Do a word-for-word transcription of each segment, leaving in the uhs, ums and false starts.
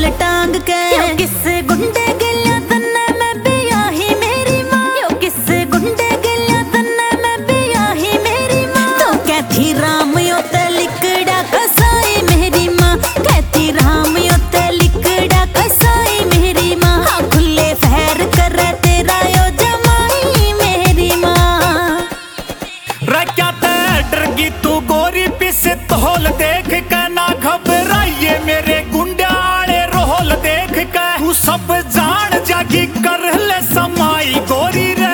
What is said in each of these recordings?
पिस्तौल टांग के। किस गुंडे गिलिया तन्ने मैं भी आही मेरी माँ, यो किस गुंडे गिलिया तन्ने मैं भी आही मेरी माँ। तो कहती राम यो ते लिकड़ा कसाई मेरी माँ, कहती राम यो ते लिकड़ा कसाई मेरी माँ। हाँ खुले फैर करे तेरा यो जमाई मेरी माँ। क्या डरगी तू गोरी पिस्तौल देख के ना घबराइए मेरे गुंडाले रोल देख के। तू सब जान जागी कर ले समाई गोरी रे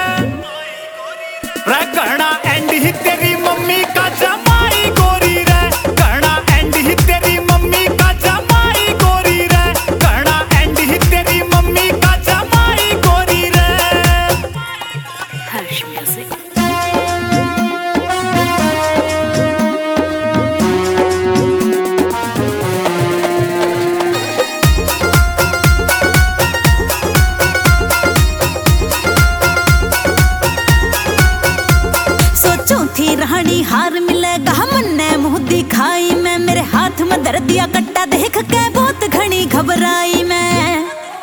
रे कहना एंड ही तेरी मम्मी का जमाई गोरी रे, कहना एंड ही तेरी मम्मी का जमाई गोरी रे, कहना एंड ही तेरी मम्मी का जमाई गोरी रे। हर्ष म्यूजिक। चौथी रानी हार मिलेगा मन्ने मुंह दिखाई मैं, मेरे हाथ में दर्द दिया कट्टा देख के बहुत घनी घबराई मैं।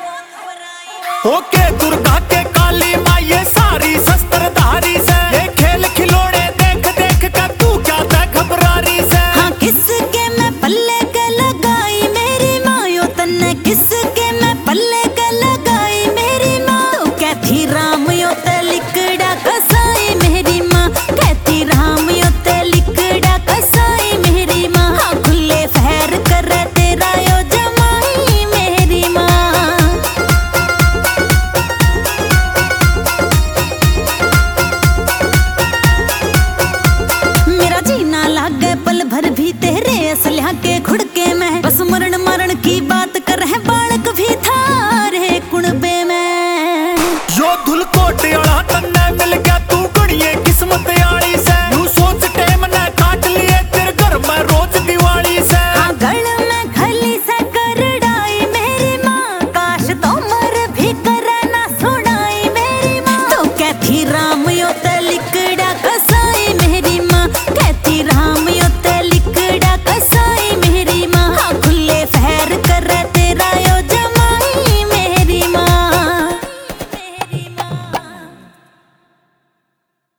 ओके दुर्गा के काली माँ ये सारी शस्त्रधारी से, ये खेल खिलौने देख देख के तू क्या था घबरारी से। हाँ किसके मैं पल्ले के लगाई मेरी माँ, यो तन्ने किसके मैं पल्ले के लगाई मेरी माँ। तो कहती राम यो ते लिकड़ा कसाई मेरी माँ, कहती राम यो ते लिकड़ा कसाई मेरी माँ। हाँ खुले फैर करे तेरा यो जमाई मेरी माँ। मेरा जीना लागे पल भर भी तेरे